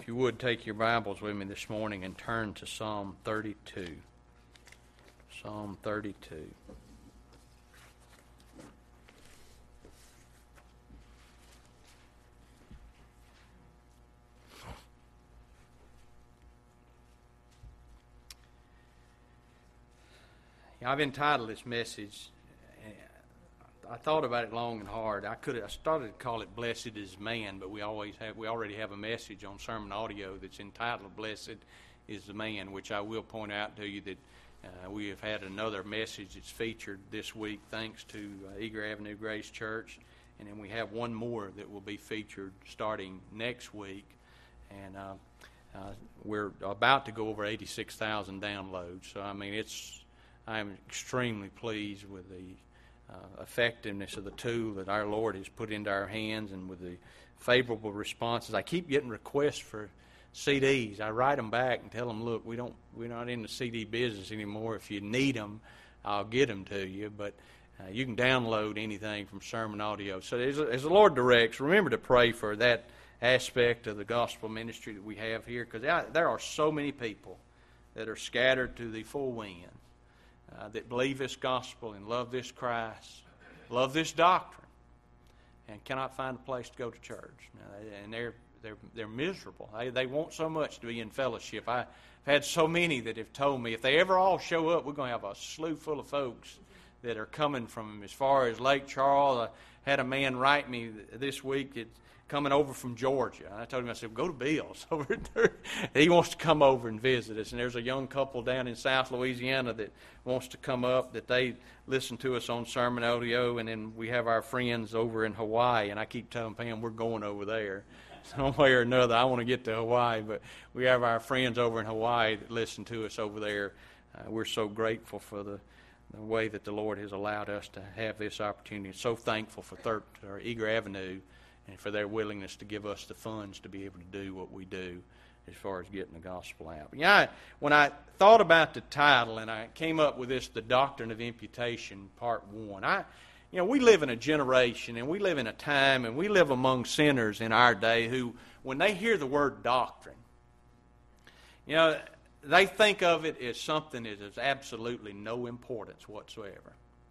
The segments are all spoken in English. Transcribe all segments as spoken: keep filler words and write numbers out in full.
If you would, take your Bibles with me this morning and turn to Psalm thirty-two. Psalm thirty-two. I've entitled this message, I thought about it long and hard. I could I started to call it "Blessed is Man," but we always have we already have a message on sermon audio that's entitled "Blessed is the Man," which I will point out to you that uh, we have had another message that's featured this week, thanks to uh, Eager Avenue Grace Church, and then we have one more that will be featured starting next week, and uh, uh, we're about to go over eighty-six thousand downloads. So I mean, it's I'm extremely pleased with the uh, effectiveness of the tool that our Lord has put into our hands and with the favorable responses. I keep getting requests for C Ds. I write them back and tell them, look, we don't, we're not in the C D business anymore. If you need them, I'll get them to you. But uh, you can download anything from sermon audio. So as, as the Lord directs, remember to pray for that aspect of the gospel ministry that we have here, because there are so many people that are scattered to the full wind. Uh, that believe this gospel and love this Christ, love this doctrine, and cannot find a place to go to church. Now, and they're they're they're miserable. They they want so much to be in fellowship. I've had so many that have told me if they ever all show up, we're going to have a slew full of folks that are coming from as far as Lake Charles. I had a man write me this week that's coming over from Georgia. I told him, I said, go to Bill's over there. He wants to come over and visit us. And there's a young couple down in South Louisiana that wants to come up, that they listen to us on sermon audio. And then we have our friends over in Hawaii. And I keep telling Pam, we're going over there. Some way or another, I want to get to Hawaii. But we have our friends over in Hawaii that listen to us over there. Uh, we're so grateful for the, the way that the Lord has allowed us to have this opportunity. So thankful for Third, or Eager Avenue, and for their willingness to give us the funds to be able to do what we do as far as getting the gospel out. But yeah, when I thought about the title and I came up with this, The Doctrine of Imputation, Part One, I, you know, we live in a generation and we live in a time and we live among sinners in our day who, when they hear the word doctrine, you know, they think of it as something that is absolutely no importance whatsoever.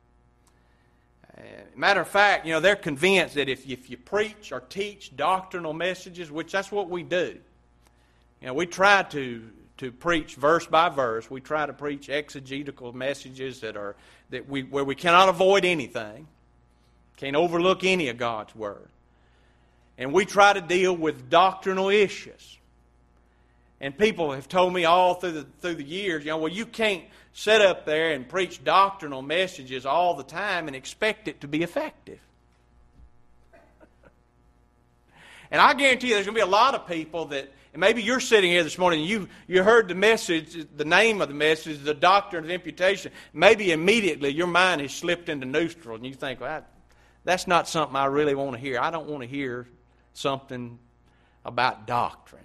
Uh, matter of fact, you know, they're convinced that if, if you preach or teach doctrinal messages, which that's what we do. You know, we try to to preach verse by verse. We try to preach exegetical messages that are that we where we cannot avoid anything, can't overlook any of God's word, and we try to deal with doctrinal issues. And people have told me all through the through the years, you know, well, you can't sit up there and preach doctrinal messages all the time and expect it to be effective. And I guarantee you there's going to be a lot of people that, and maybe you're sitting here this morning and you, you heard the message, the name of the message, the doctrine of imputation. Maybe immediately your mind has slipped into neutral and you think, well, that, that's not something I really want to hear. I don't want to hear something about doctrine.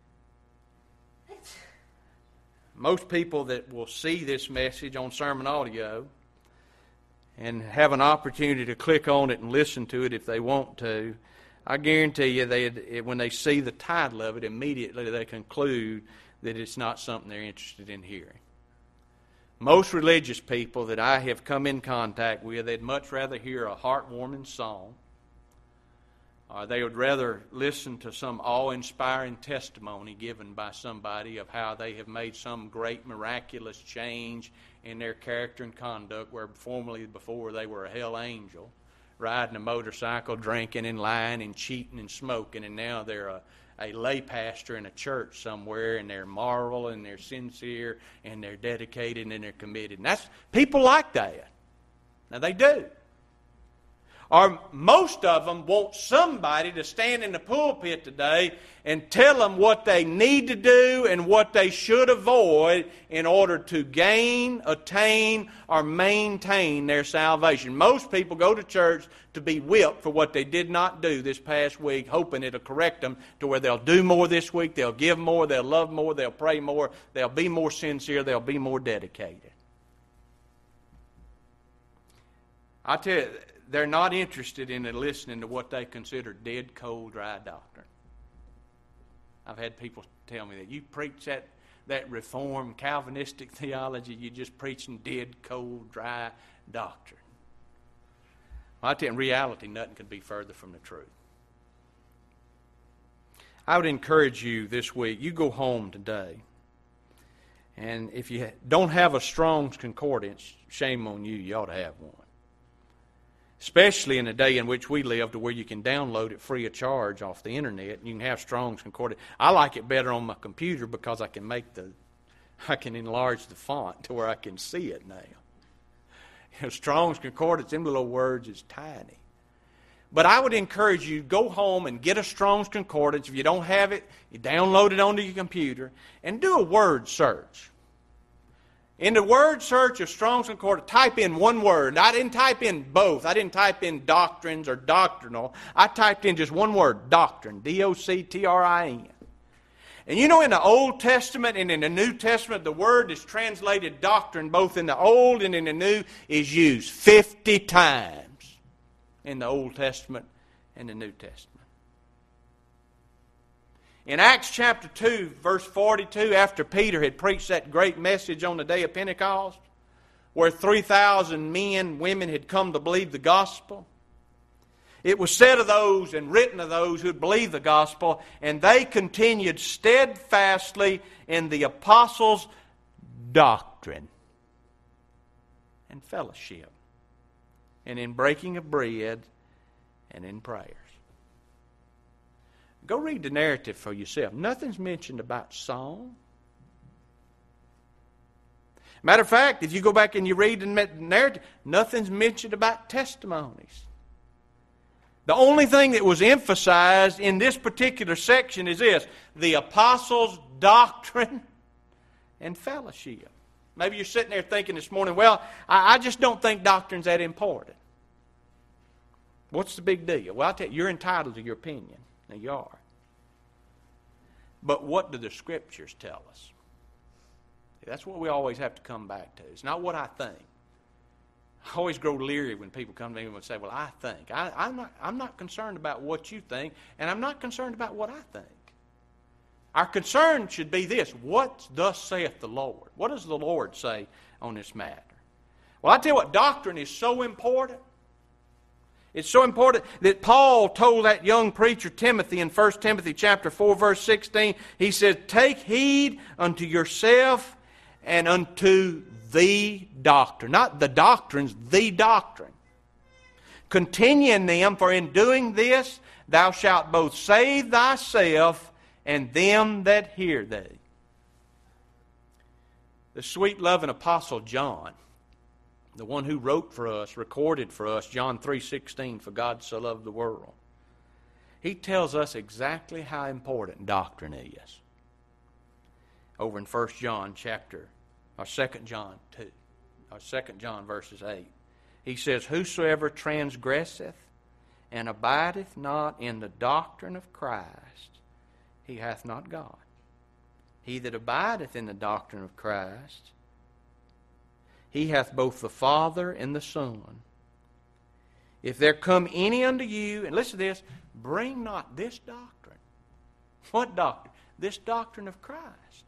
Most people that will see this message on sermon audio and have an opportunity to click on it and listen to it if they want to, I guarantee you they, when they see the title of it, immediately they conclude that it's not something they're interested in hearing. Most religious people that I have come in contact with, they'd much rather hear a heartwarming song, or they would rather listen to some awe-inspiring testimony given by somebody of how they have made some great miraculous change in their character and conduct, where formerly before they were a hell angel, riding a motorcycle, drinking and lying and cheating and smoking, and now they're a, a lay pastor in a church somewhere, and they're moral and they're sincere and they're dedicated and they're committed. And that's people like that. Now they do. Or most of them want somebody to stand in the pulpit today and tell them what they need to do and what they should avoid in order to gain, attain, or maintain their salvation. Most people go to church to be whipped for what they did not do this past week, hoping it'll correct them to where they'll do more this week, they'll give more, they'll love more, they'll pray more, they'll be more sincere, they'll be more dedicated. I tell you, they're not interested in listening to what they consider dead, cold, dry doctrine. I've had people tell me that you preach that, that Reformed Calvinistic theology, you're just preaching dead, cold, dry doctrine. Well, I tell you, in reality, nothing could be further from the truth. I would encourage you this week, you go home today, and if you don't have a Strong's Concordance, shame on you, you ought to have one. Especially in the day in which we live, to where you can download it free of charge off the internet, and you can have Strong's Concordance. I like it better on my computer because I can make the, I can enlarge the font to where I can see it now. You know, Strong's Concordance, them little words is tiny. But I would encourage you, go home and get a Strong's Concordance. If you don't have it, you download it onto your computer and do a word search. In the word search of Strong's Concordance, type in one word. I didn't type in both. I didn't type in doctrines or doctrinal. I typed in just one word, doctrine, D O C T R I N. And you know, in the Old Testament and in the New Testament, the word that's translated doctrine, both in the Old and in the New, is used fifty times in the Old Testament and the New Testament. In Acts chapter two, verse forty-two, after Peter had preached that great message on the day of Pentecost, where three thousand men, women had come to believe the gospel, it was said of those and written of those who had believed the gospel, and they continued steadfastly in the apostles' doctrine and fellowship, and in breaking of bread and in prayers. Go read the narrative for yourself. Nothing's mentioned about song. Matter of fact, if you go back and you read the narrative, nothing's mentioned about testimonies. The only thing that was emphasized in this particular section is this: the apostles' doctrine and fellowship. Maybe you're sitting there thinking this morning, well, I, I just don't think doctrine's that important. What's the big deal? Well, I'll tell you, you're entitled to your opinion. Now, you are. But what do the Scriptures tell us? That's what we always have to come back to. It's not what I think. I always grow leery when people come to me and say, well, I think. I, I'm not, I'm not concerned about what you think, and I'm not concerned about what I think. Our concern should be this: what thus saith the Lord? What does the Lord say on this matter? Well, I tell you what, doctrine is so important. It's so important that Paul told that young preacher Timothy in First Timothy chapter four, verse sixteen, he said, take heed unto yourself and unto the doctrine. Not the doctrines, the doctrine. Continue in them, for in doing this thou shalt both save thyself and them that hear thee. The sweet loving apostle John, the one who wrote for us, recorded for us, John three sixteen, for God so loved the world. He tells us exactly how important doctrine is. Over in First John chapter, or Second John two, or Second John verses eight. He says, whosoever transgresseth and abideth not in the doctrine of Christ, he hath not God. He that abideth in the doctrine of Christ, he hath both the Father and the Son. If there come any unto you, and listen to this, bring not this doctrine. What doctrine? This doctrine of Christ.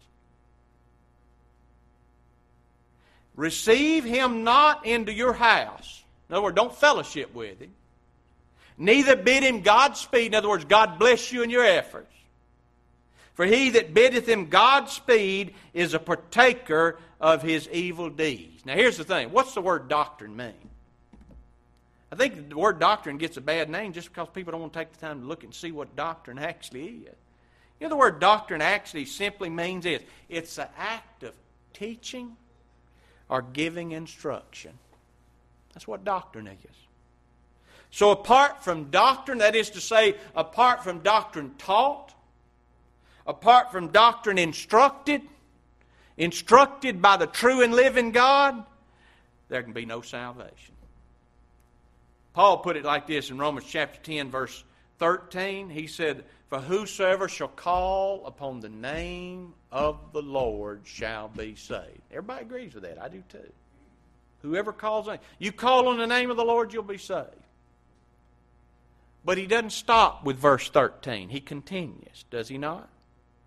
Receive him not into your house. In other words, don't fellowship with him. Neither bid him Godspeed. In other words, God bless you in your efforts. For he that biddeth him Godspeed is a partaker of his evil deeds. Now here's the thing. What's the word doctrine mean? I think the word doctrine gets a bad name just because people don't want to take the time to look and see what doctrine actually is. You know, the word doctrine actually simply means this. It's the act of teaching or giving instruction. That's what doctrine is. So apart from doctrine, that is to say, apart from doctrine taught, apart from doctrine instructed, instructed by the true and living God, there can be no salvation. Paul put it like this in Romans chapter ten, verse thirteen. He said, for whosoever shall call upon the name of the Lord shall be saved. Everybody agrees with that. I do too. Whoever calls on, you call on the name of the Lord, you'll be saved. But he doesn't stop with verse thirteen. He continues, does he not?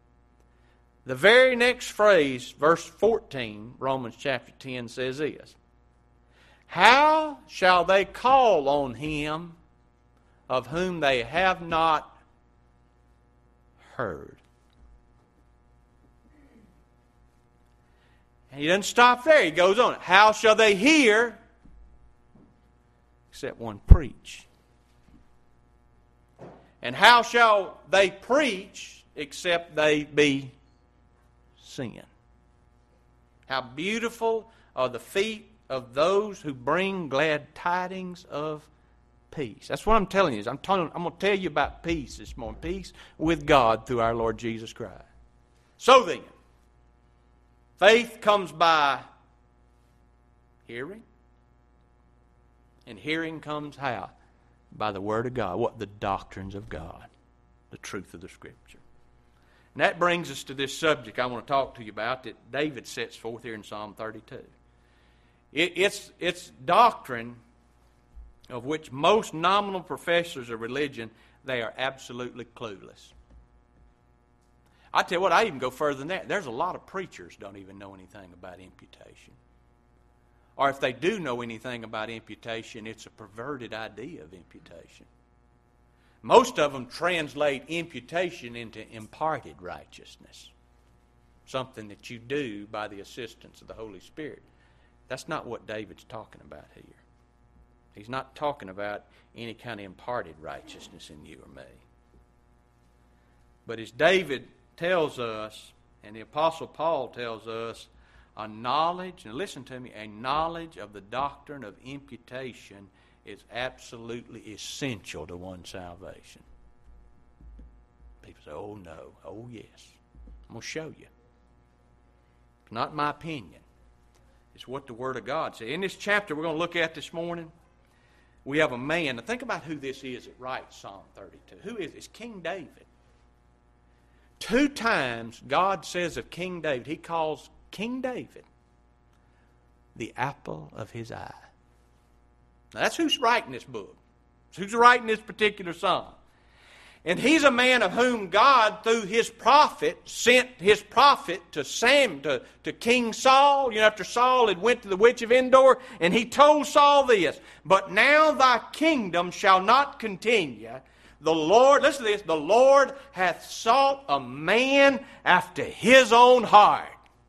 The very next phrase, verse fourteen, Romans chapter ten, says this. How shall they call on him of whom they have not heard? And he doesn't stop there. He goes on. How shall they hear except one preach? And how shall they preach except they be sent? How beautiful are the feet of those who bring glad tidings of peace. That's what I'm telling you. I'm, telling, I'm going to tell you about peace this morning. Peace with God through our Lord Jesus Christ. So then, faith comes by hearing. And hearing comes how? By the Word of God. What? The doctrines of God. The truth of the Scripture. And that brings us to this subject I want to talk to you about that David sets forth here in Psalm thirty-two. It, it's, it's doctrine of which most nominal professors of religion, they are absolutely clueless. I tell you what, I even go further than that. There's a lot of preachers don't even know anything about imputation. Or if they do know anything about imputation, it's a perverted idea of imputation. Most of them translate imputation into imparted righteousness. Something that you do by the assistance of the Holy Spirit. That's not what David's talking about here. He's not talking about any kind of imparted righteousness in you or me. But as David tells us, and the Apostle Paul tells us, a knowledge, and listen to me, a knowledge of the doctrine of imputation is absolutely essential to one's salvation. People say, oh no, oh yes. I'm going to show you. It's not my opinion. It's what the Word of God says. In this chapter we're going to look at this morning, we have a man. Now think about who this is that writes Psalm thirty-two. Who is this? King David. Two times God says of King David, He calls King David the apple of His eye. Now that's who's writing this book. That's who's writing this particular psalm. And he's a man of whom God, through his prophet, sent his prophet to Sam, to, to King Saul. You know, after Saul had went to the witch of Endor, and he told Saul this, but now thy kingdom shall not continue. The Lord, listen to this, the Lord hath sought a man after his own heart.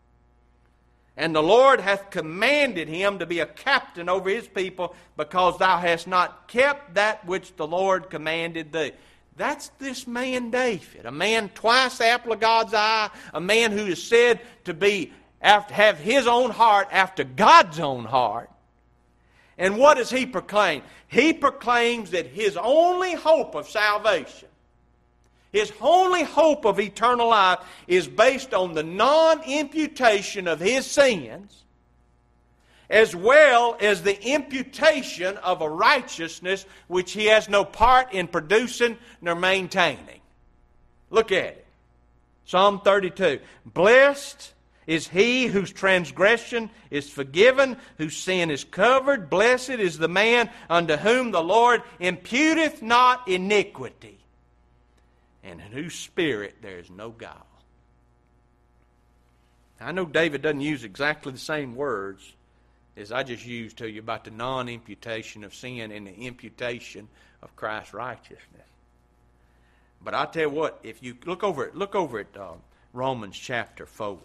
And the Lord hath commanded him to be a captain over his people, because thou hast not kept that which the Lord commanded thee. That's this man David, a man twice the apple of God's eye, a man who is said to be after, have his own heart after God's own heart. And what does he proclaim? He proclaims that his only hope of salvation, his only hope of eternal life, is based on the non-imputation of his sins, as well as the imputation of a righteousness which he has no part in producing nor maintaining. Look at it. Psalm thirty-two. Blessed is he whose transgression is forgiven, whose sin is covered. Blessed is the man unto whom the Lord imputeth not iniquity, and in whose spirit there is no guile. I know David doesn't use exactly the same words as I just used to you about the non-imputation of sin and the imputation of Christ's righteousness. But I tell you what, if you look over it, look over at uh, Romans chapter four.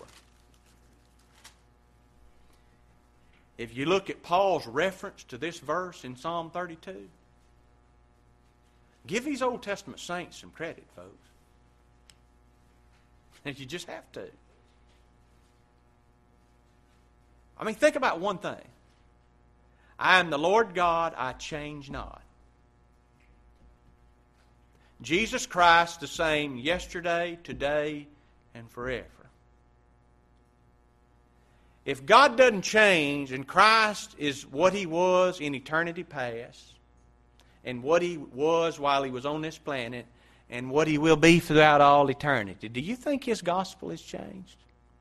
If you look at Paul's reference to this verse in Psalm thirty-two, give these Old Testament saints some credit, folks. And you just have to. I mean, think about one thing. I am the Lord God, I change not. Jesus Christ the same yesterday, today, and forever. If God doesn't change, and Christ is what He was in eternity past, and what He was while He was on this planet, and what He will be throughout all eternity, do you think His gospel has changed?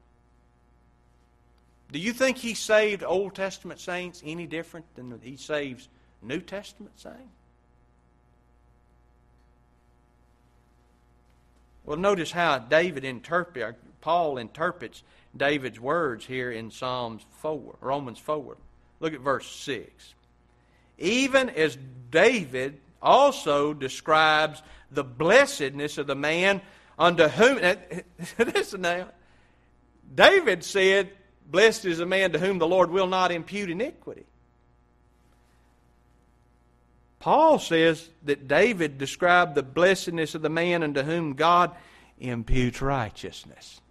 Do you think He saved Old Testament saints any different than He saves New Testament saints? Well, notice how David interpret, Paul interprets David's words here in Psalms four, Romans four. Look at verse six. Even as David also describes the blessedness of the man unto whom... Listen now. David said, blessed is the man to whom the Lord will not impute iniquity. Paul says that David described the blessedness of the man unto whom God imputes righteousness.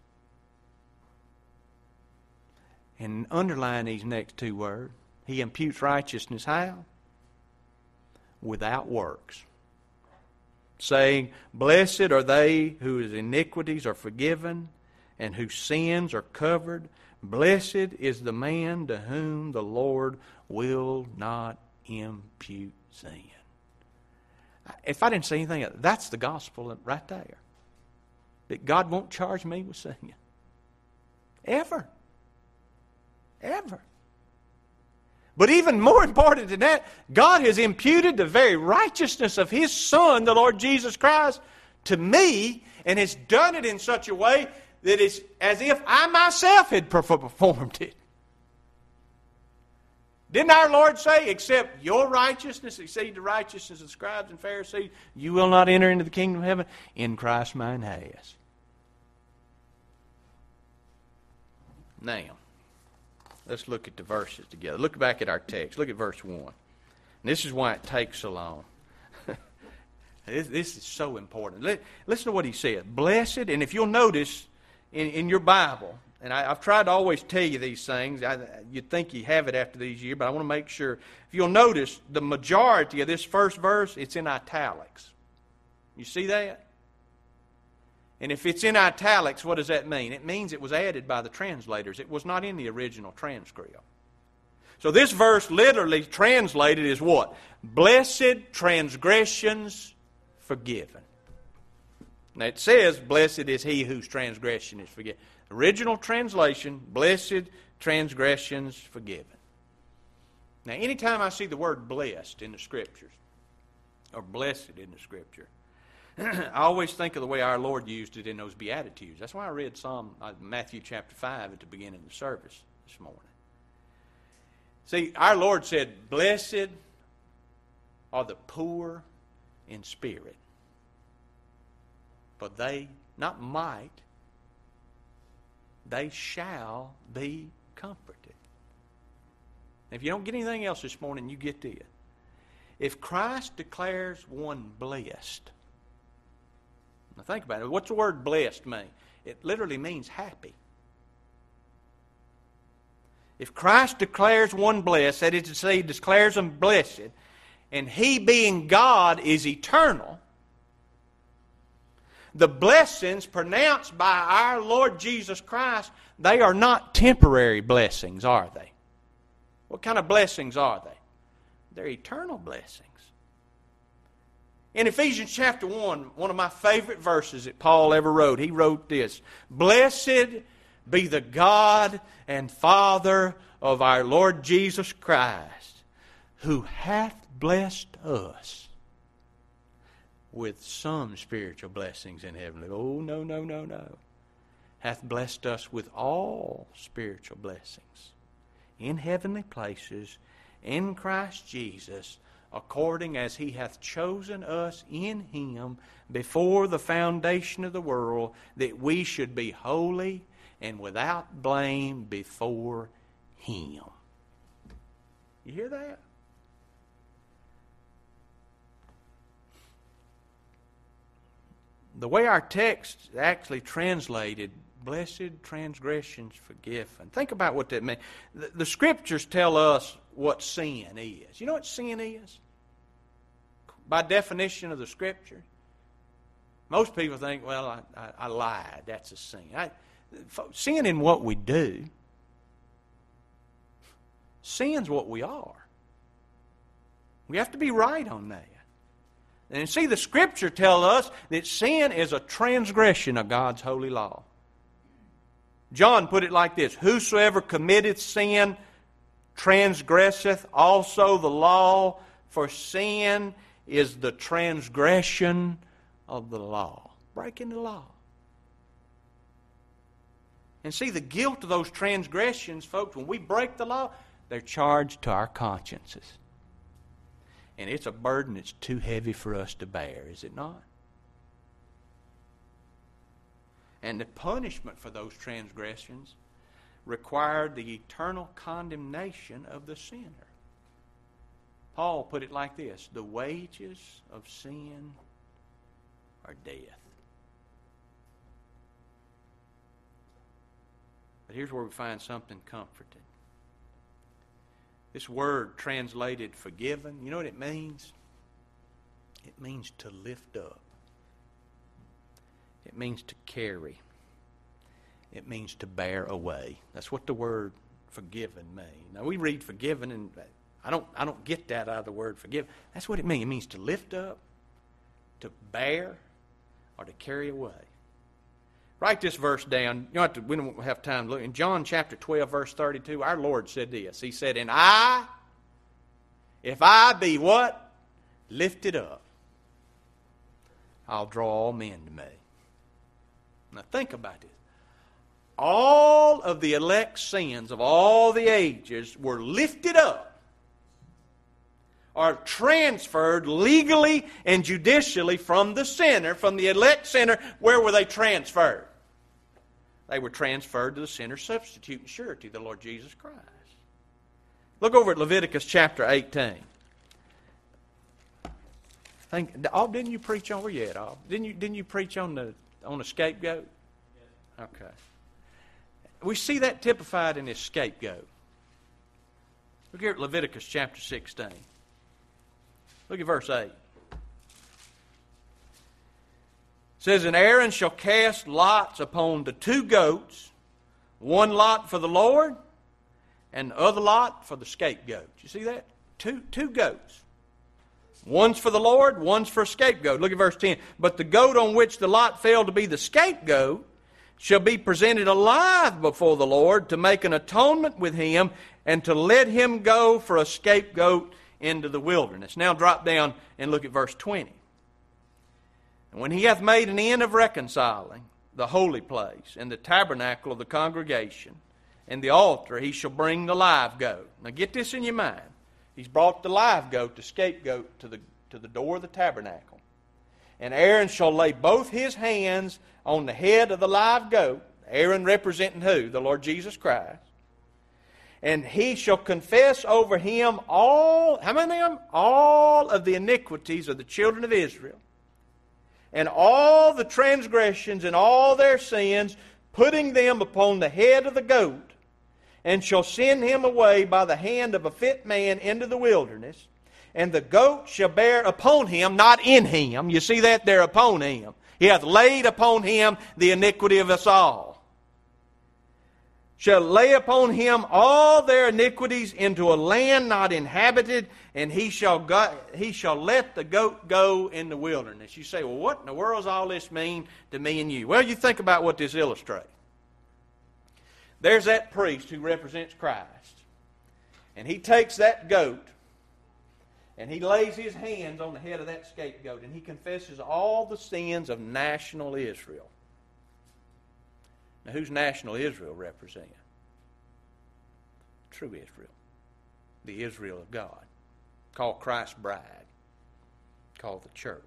And underline these next two words. He imputes righteousness how? Without works. Saying, blessed are they whose iniquities are forgiven and whose sins are covered. Blessed is the man to whom the Lord will not impute sin. If I didn't say anything else, that's the gospel right there. That God won't charge me with sin. Ever. Ever. But even more important than that, God has imputed the very righteousness of His Son, the Lord Jesus Christ, to me, and has done it in such a way that it's as if I myself had performed it. Didn't our Lord say, except your righteousness exceed the righteousness of the scribes and Pharisees, you will not enter into the kingdom of heaven? In Christ mine has. Now, let's look at the verses together. Look back at our text. Look at verse one. And this is why it takes so long. this, this is so important. Listen to what he said. Blessed, and if you'll notice in, in your Bible, and I, I've tried to always tell you these things. I, you'd think you have it after these years, but I want to make sure. If you'll notice, the majority of this first verse, it's in italics. You see that? And if it's in italics, what does that mean? It means it was added by the translators. It was not in the original transcript. So this verse literally translated is what? Blessed transgressions forgiven. Now it says, blessed is he whose transgression is forgiven. Original translation, blessed transgressions forgiven. Now anytime I see the word blessed in the Scriptures, or blessed in the Scripture, I always think of the way our Lord used it in those Beatitudes. That's why I read Psalm uh, Matthew chapter five at the beginning of the service this morning. See, our Lord said, blessed are the poor in spirit, for they, not might, they shall be comforted. If you don't get anything else this morning, you get this. If Christ declares one blessed, now think about it. What's the word blessed mean? It literally means happy. If Christ declares one blessed, that is to say, He declares them blessed, and He being God is eternal, the blessings pronounced by our Lord Jesus Christ, they are not temporary blessings, are they? What kind of blessings are they? They're eternal blessings. In Ephesians chapter one, one of my favorite verses that Paul ever wrote, he wrote this, blessed be the God and Father of our Lord Jesus Christ, who hath blessed us with some spiritual blessings in heaven. Oh, no, no, no, no. Hath blessed us with all spiritual blessings in heavenly places in Christ Jesus, according as He hath chosen us in Him before the foundation of the world, that we should be holy and without blame before Him. You hear that? The way our text actually translated, blessed transgressions forgiven. Think about what that means. The, the Scriptures tell us what sin is. You know what sin is? By definition of the Scripture. Most people think, well, I, I, I lied. That's a sin. I, sin in what we do. Sin's what we are. We have to be right on that. And see, the Scripture tells us that sin is a transgression of God's holy law. John put it like this, whosoever committeth sin transgresseth also the law, for sin is the transgression of the law. breaking the law. And see, the guilt of those transgressions, folks, when we break the law, they're charged to our consciences. And it's a burden that's too heavy for us to bear, is it not? And the punishment for those transgressions required the eternal condemnation of the sinner. Paul put it like this: the wages of sin are death. But here's where we find something comforting. This word translated forgiven, you know what it means? It means to lift up. It means to carry. It means to bear away. That's what the word forgiven means. Now we read forgiven, and I don't I don't get that out of the word forgive. That's what it means. It means to lift up, to bear, or to carry away. Write this verse down. You don't have to, we don't have time to look. In John chapter twelve, verse thirty-two, our Lord said this. He said, "And I, if I be what? Lifted up, I'll draw all men to me." Now think about this. All of the elect's sins of all the ages were lifted up, or transferred legally and judicially from the sinner, from the elect sinner. Where were they transferred? They were transferred to the sinner's substitute and surety, the Lord Jesus Christ. Look over at Leviticus chapter eighteen. Think, oh, didn't you preach on where you at? Oh, didn't you didn't you preach on the on the scapegoat? Okay. We see that typified in this scapegoat. Look here at Leviticus chapter sixteen. Look at verse eight. It says, "And Aaron shall cast lots upon the two goats, one lot for the Lord, and the other lot for the scapegoat." You see that? Two, two goats. One's for the Lord, one's for a scapegoat. Look at verse ten. "But the goat on which the lot fell to be the scapegoat shall be presented alive before the Lord to make an atonement with him and to let him go for a scapegoat into the wilderness." Now drop down and look at verse twenty. "And when he hath made an end of reconciling the holy place and the tabernacle of the congregation and the altar, he shall bring the live goat." Now get this in your mind. He's brought the live goat, the scapegoat, to the, to the door of the tabernacle. "And Aaron shall lay both his hands on the head of the live goat," Aaron representing who? The Lord Jesus Christ. "And he shall confess over him all," how many of them? All of the iniquities of the children of Israel, and all the transgressions and all their sins, putting them upon the head of the goat, and shall send him away by the hand of a fit man into the wilderness. And the goat shall bear upon him," not in him. You see that? They're upon him. "He hath laid upon him the iniquity of us all. Shall lay upon him all their iniquities into a land not inhabited, and he shall go, he shall let the goat go in the wilderness." You say, well, what in the world does all this mean to me and you? Well, you think about what this illustrates. There's that priest who represents Christ, and he takes that goat, and he lays his hands on the head of that scapegoat, and he confesses all the sins of national Israel. Now, who's national Israel represent? True Israel. The Israel of God. Called Christ's bride. Called the church.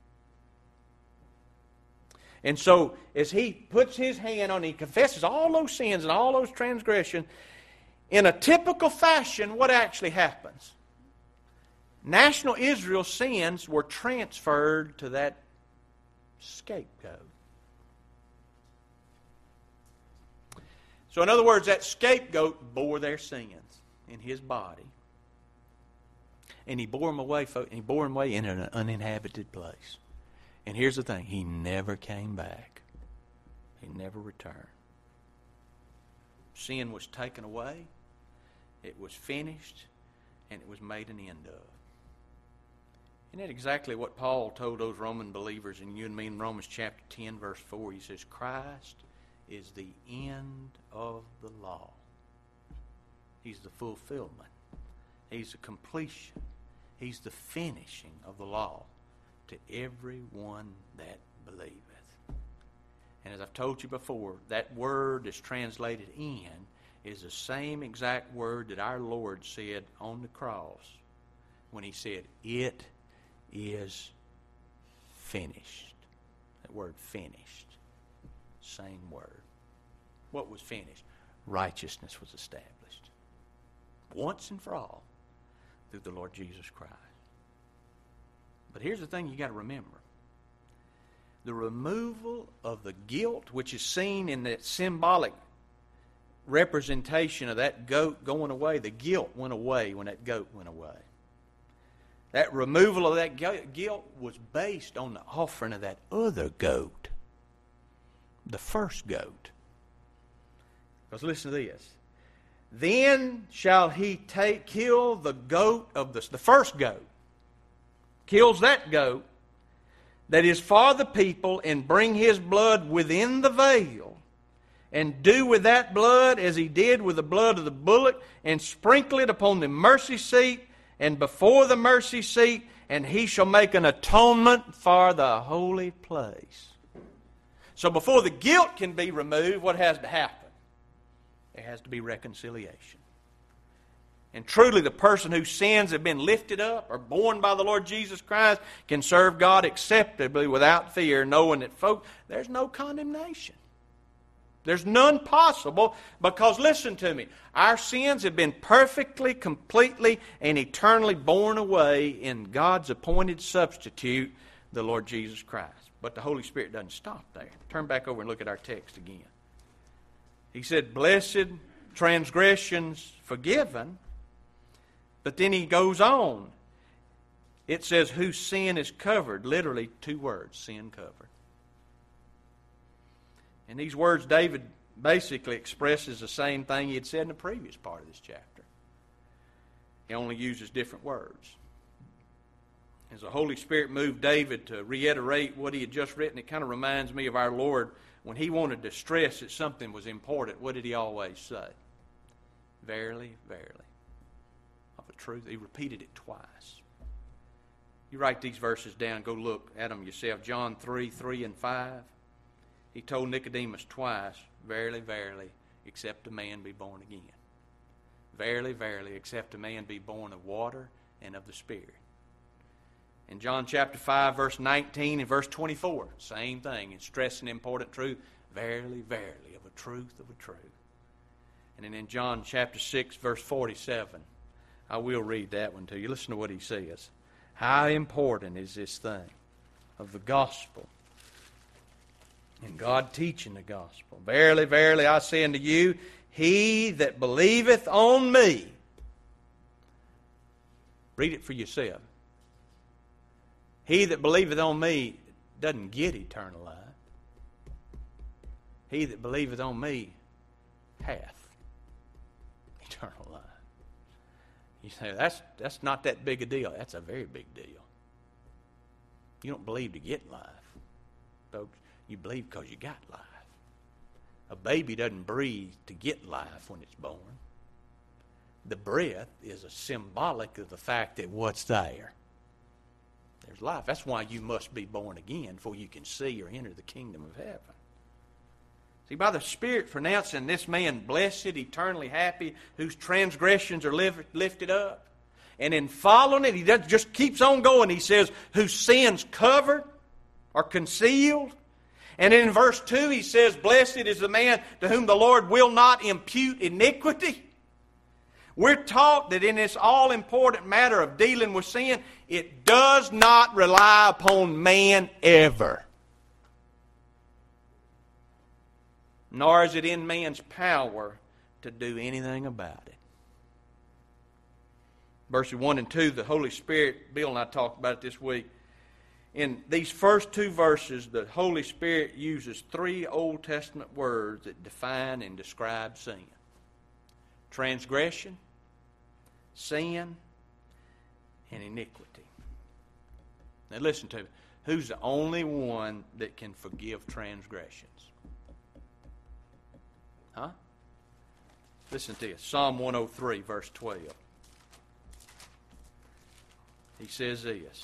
And so, as he puts his hand on, he confesses all those sins and all those transgressions, in a typical fashion, what actually happens? National Israel's sins were transferred to that scapegoat. So in other words, that scapegoat bore their sins in his body. And he bore them away, and he bore them away in an uninhabited place. And here's the thing, he never came back. He never returned. Sin was taken away, it was finished, and it was made an end of. Isn't that exactly what Paul told those Roman believers and you and me in Romans chapter ten, verse four? He says, Christ is the end of the law. He's the fulfillment. He's the completion. He's the finishing of the law to everyone that believeth. And as I've told you before, that word that's translated in is the same exact word that our Lord said on the cross when He said, "It is finished." That word finished. Same word. What was finished? Righteousness was established. Once and for all through the Lord Jesus Christ. But here's the thing you got to remember. The removal of the guilt, which is seen in that symbolic representation of that goat going away, the guilt went away when that goat went away. That removal of that guilt was based on the offering of that other goat, the first goat. Because listen to this. Then shall he take, kill the goat of the, the first goat. Kills that goat that is for the people, and bring his blood within the veil, and do with that blood as he did with the blood of the bullock, and sprinkle it upon the mercy seat, and before the mercy seat, and he shall make an atonement for the holy place. So before the guilt can be removed, what has to happen? There has to be reconciliation. And truly the person whose sins have been lifted up or borne by the Lord Jesus Christ can serve God acceptably without fear, knowing that, folks, there's no condemnation. There's none possible because, listen to me, our sins have been perfectly, completely, and eternally borne away in God's appointed substitute, the Lord Jesus Christ. But the Holy Spirit doesn't stop there. Turn back over and look at our text again. He said, blessed, transgressions forgiven. But then he goes on. It says, whose sin is covered. Literally, two words, sin covered. And these words, David basically expresses the same thing he had said in the previous part of this chapter. He only uses different words. As the Holy Spirit moved David to reiterate what he had just written, it kind of reminds me of our Lord when he wanted to stress that something was important. What did he always say? Verily, verily. Of a truth. He repeated it twice. You write these verses down, go look at them yourself. John three, three and five. He told Nicodemus twice, verily, verily, except a man be born again. Verily, verily, except a man be born of water and of the Spirit. In John chapter five, verse nineteen and verse twenty-four, same thing. It's stressing important truth. Verily, verily, of a truth, of a truth. And then in John chapter six, verse forty-seven, I will read that one to you. Listen to what he says. How important is this thing of the gospel and God teaching the gospel? Verily, verily, I say unto you, he that believeth on me. Read it for yourself. He that believeth on me doesn't get eternal life. He that believeth on me hath eternal life. You say, that's, that's not that big a deal. That's a very big deal. You don't believe to get life, folks. You believe because you got life. A baby doesn't breathe to get life when it's born. The breath is a symbolic of the fact that what's there? There's life. That's why you must be born again before you can see or enter the kingdom of heaven. See, by the Spirit pronouncing this man blessed, eternally happy, whose transgressions are lifted up. And in following it, he does, just keeps on going. He says, whose sins covered or concealed. And in verse two, he says, blessed is the man to whom the Lord will not impute iniquity. We're taught that in this all-important matter of dealing with sin, it does not rely upon man ever. Nor is it in man's power to do anything about it. Verses one and two, the Holy Spirit, Bill and I talked about it this week. In these first two verses, the Holy Spirit uses three Old Testament words that define and describe sin. Transgression, sin, and iniquity. Now listen to me. Who's the only one that can forgive transgressions? Huh? Listen to this. Psalm one oh three, verse twelve. He says this.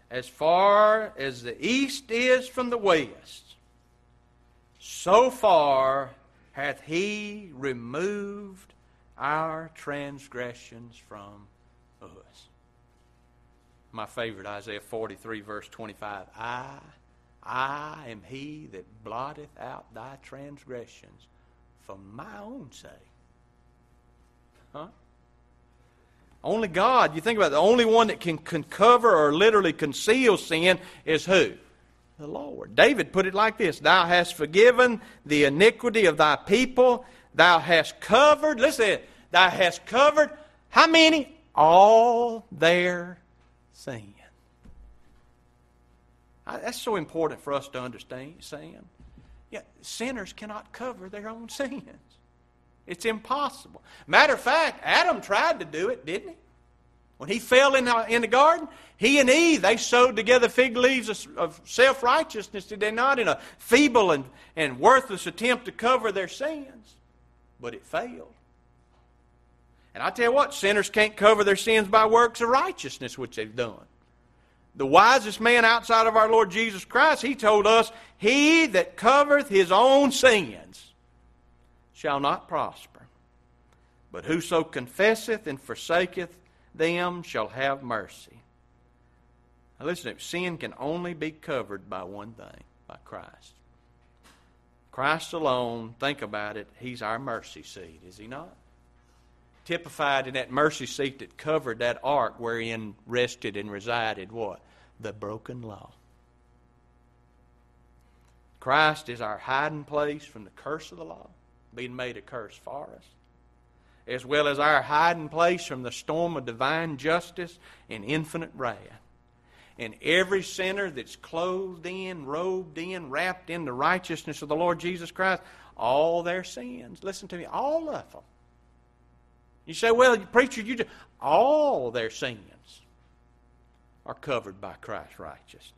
as far as the east is from the west, so far hath He removed our transgressions from us. My favorite, Isaiah forty-three, verse twenty-five. I, I am He that blotteth out thy transgressions for my own sake. Huh? Only God, you think about it, the only one that can, can cover or literally conceal sin is who? The Lord. David put it like this: Thou hast forgiven the iniquity of thy people. Thou hast covered, listen, thou hast covered, how many? All their sin. That's so important for us to understand. Sin. Yeah, sinners cannot cover their own sins. It's impossible. Matter of fact, Adam tried to do it, didn't he? When he fell in the, in the garden, he and Eve, they sewed together fig leaves of, of self-righteousness, did they not? In a feeble and, and worthless attempt to cover their sins. But it failed. And I tell you what, sinners can't cover their sins by works of righteousness, which they've done. The wisest man outside of our Lord Jesus Christ, he told us, He that covereth his own sins shall not prosper. But whoso confesseth and forsaketh them shall have mercy. Now listen, sin can only be covered by one thing, by Christ. Christ alone, think about it, He's our mercy seat, is He not? Typified in that mercy seat that covered that ark wherein rested and resided what? The broken law. Christ is our hiding place from the curse of the law, being made a curse for us, as well as our hiding place from the storm of divine justice and infinite wrath. And every sinner that's clothed in, robed in, wrapped in the righteousness of the Lord Jesus Christ, all their sins, listen to me, all of them. You say, well, preacher, you just, all their sins are covered by Christ's righteousness.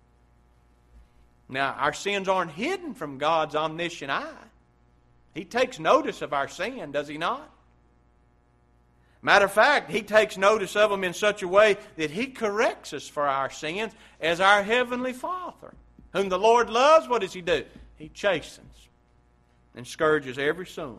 Now, our sins aren't hidden from God's omniscient eye. He takes notice of our sin, does He not? Matter of fact, He takes notice of them in such a way that He corrects us for our sins as our Heavenly Father. Whom the Lord loves, what does He do? He chastens and scourges every son.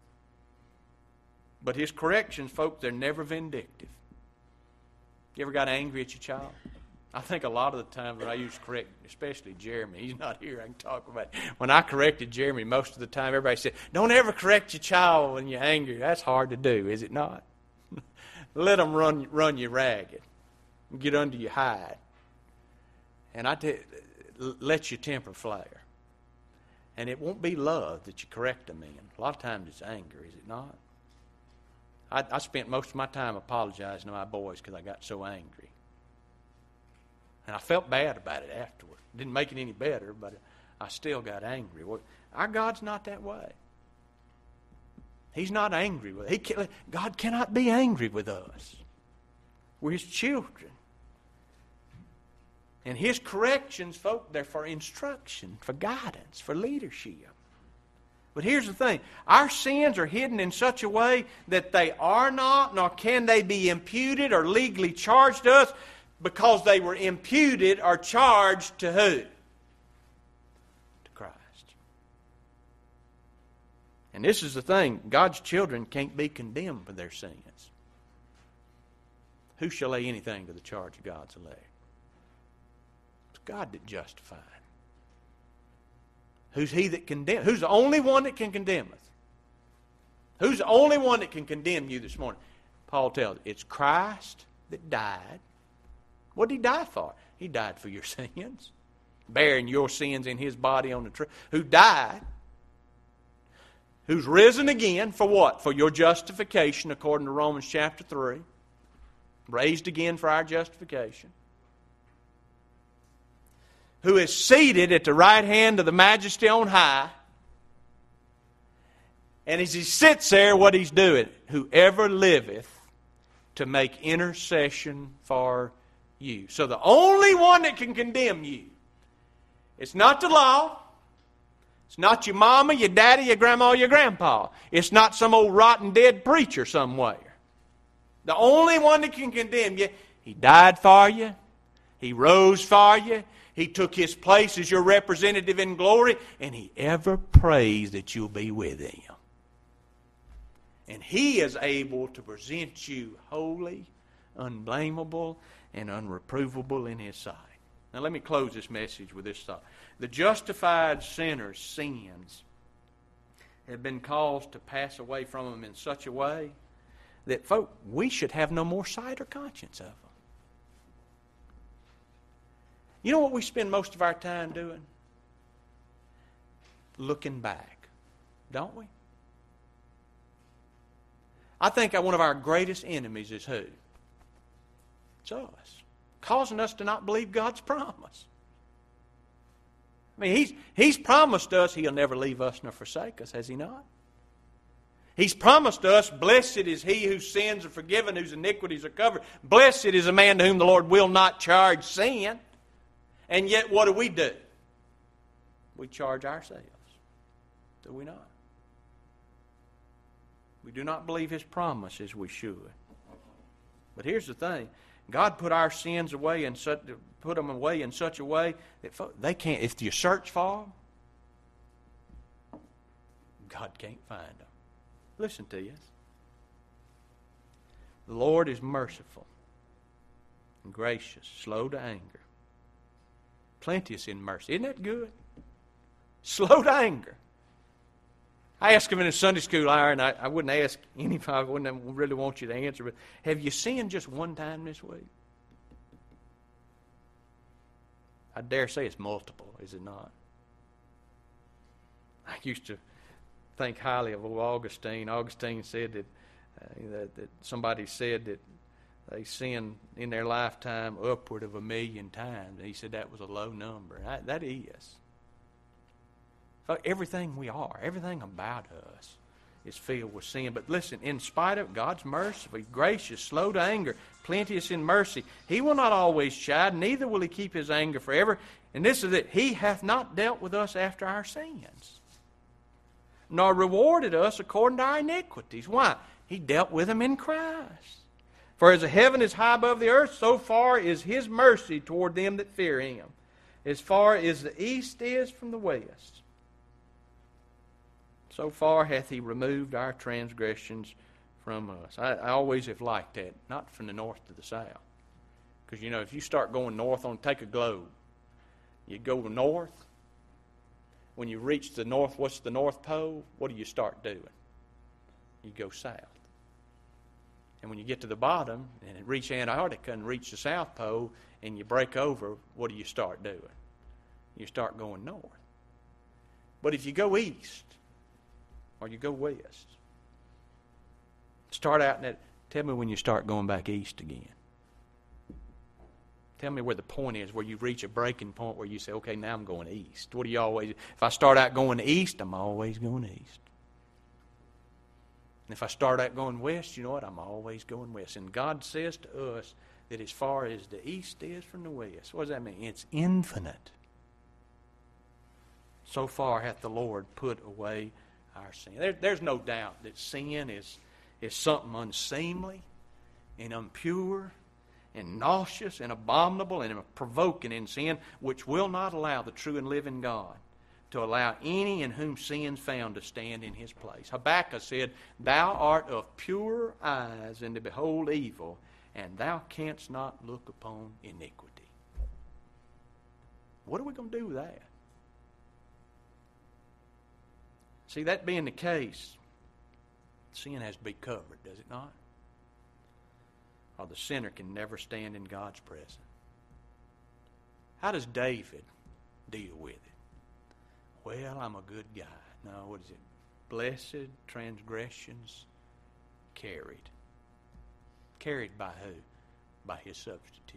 But His corrections, folks, they're never vindictive. You ever got angry at your child? I think a lot of the times when I used to correct, especially Jeremy, he's not here, I can talk about it. When I corrected Jeremy, most of the time everybody said, don't ever correct your child when you're angry. That's hard to do, is it not? Let them run, run you ragged. Get under your hide. And I tell you, let your temper flare. And it won't be love that you correct them in. A lot of times it's anger, is it not? I, I spent most of my time apologizing to my boys because I got so angry. And I felt bad about it afterward. Didn't make it any better, but I still got angry. Well, our God's not that way. He's not angry with us. He can, God cannot be angry with us. We're His children. And His corrections, folks, they're for instruction, for guidance, for leadership. But here's the thing. Our sins are hidden in such a way that they are not, nor can they be imputed or legally charged to us, because they were imputed or charged to who? To Christ. And this is the thing. God's children can't be condemned for their sins. Who shall lay anything to the charge of God's elect? It's God that justifies. Who's He that condemns? Who's the only one that can condemn us? Who's the only one that can condemn you this morning? Paul tells us, it's Christ that died. What did He die for? He died for your sins, bearing your sins in His body on the tree. Who died, who's risen again for what? For your justification, according to Romans chapter three. Raised again for our justification. Who is seated at the right hand of the Majesty on high. And as He sits there, what He's doing? Whoever liveth to make intercession for you. So the only one that can condemn you, it's not the law. It's not your mama, your daddy, your grandma, your grandpa. It's not some old rotten dead preacher somewhere. The only one that can condemn you, He died for you. He rose for you. He took His place as your representative in glory, and He ever prays that you'll be with Him. And He is able to present you holy, unblameable, and unreprovable in His sight. Now let me close this message with this thought. The justified sinner's sins have been caused to pass away from him in such a way that, folk, we should have no more sight or conscience of them. You know what we spend most of our time doing? Looking back, don't we? I think one of our greatest enemies is who? It's us. Causing us to not believe God's promise. I mean, He's, He's promised us He'll never leave us nor forsake us, has He not? He's promised us, blessed is he whose sins are forgiven, whose iniquities are covered. Blessed is a man to whom the Lord will not charge sin. And yet, what do we do? We charge ourselves. Do we not? We do not believe His promise as we should. But here's the thing. God put our sins away in such, put them away in such a way that they can't, if you search for them, God can't find them. Listen to you. The Lord is merciful and gracious, slow to anger, plenteous in mercy. Isn't that good? Slow to anger. I asked him in a Sunday school hour, and I, I wouldn't ask anybody, I wouldn't really want you to answer, but have you sinned just one time this week? I dare say it's multiple, is it not? I used to think highly of old Augustine. Augustine said that, uh, that, that somebody said that they sinned in their lifetime upward of a million times. And he said that was a low number. And I, that is. Everything we are, everything about us is filled with sin. But listen, in spite of God's merciful, gracious, slow to anger, plenteous in mercy, He will not always chide, neither will He keep His anger forever. And this is it, He hath not dealt with us after our sins, nor rewarded us according to our iniquities. Why? He dealt with them in Christ. For as the heaven is high above the earth, so far is His mercy toward them that fear Him. As far as the east is from the west, so far hath He removed our transgressions from us. I, I always have liked that, not from the north to the south. Because, you know, if you start going north on, take a globe. You go north. When you reach the north, what's the North Pole? What do you start doing? You go south. And when you get to the bottom, and reach Antarctica and reach the South Pole, and you break over, what do you start doing? You start going north. But if you go east, or you go west, start out in that, tell me when you start going back east again. Tell me where the point is, where you reach a breaking point where you say, okay, now I'm going east. What do you always, if I start out going east, I'm always going east. And if I start out going west, you know what, I'm always going west. And God says to us that as far as the east is from the west, what does that mean? It's infinite. So far hath the Lord put away our sin. There, there's no doubt that sin is, is something unseemly and impure and nauseous and abominable and provoking in sin, which will not allow the true and living God to allow any in whom sin's found to stand in His place. Habakkuk said, Thou art of pure eyes and to behold evil, and thou canst not look upon iniquity. What are we going to do with that? See, that being the case, sin has to be covered, does it not? Or the sinner can never stand in God's presence. How does David deal with it? Well, I'm a good guy. No, what is it? Blessed transgressions carried. Carried by who? By His substitute.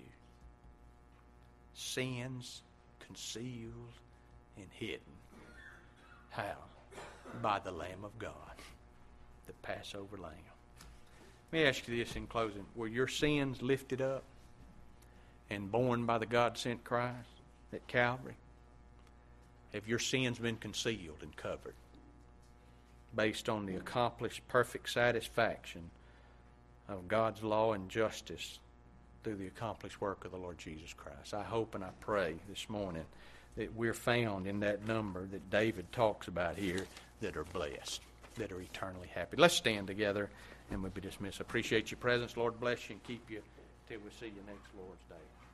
Sins concealed and hidden. How? By the Lamb of God, the Passover Lamb. Let me ask you this in closing. Were your sins lifted up and borne by the God-sent Christ at Calvary? Have your sins been concealed and covered based on the accomplished perfect satisfaction of God's law and justice through the accomplished work of the Lord Jesus Christ. I hope and I pray this morning that we're found in that number that David talks about here that are blessed, that are eternally happy. Let's stand together and we'll be dismissed. Appreciate your presence. Lord bless you and keep you till we see you next Lord's Day.